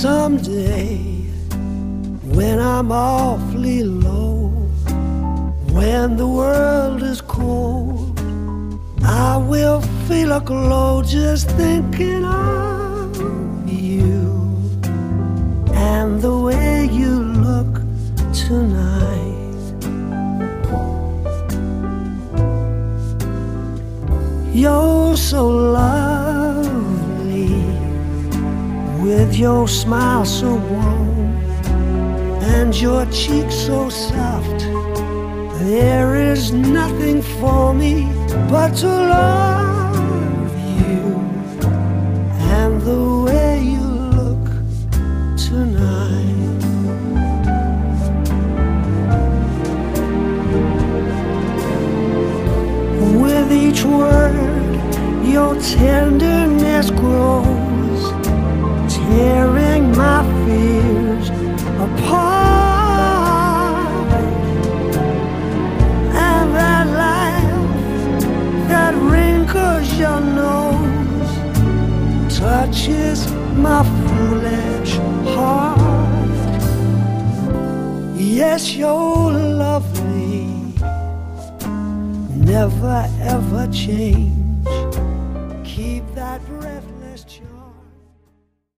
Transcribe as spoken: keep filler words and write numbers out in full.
Someday, when I'm awfully low, when the world is cold, I will feel a glow just thinking of you and the way you look tonight. You're so lovely, with your smile so warm and your cheeks so soft. There is nothing for me but to love you and the way you look tonight. With each word, your tenderness grows, tearing my fears apart. And that laugh that wrinkles your nose touches my foolish heart. Yes, you're lovely, never ever change. Keep that breath.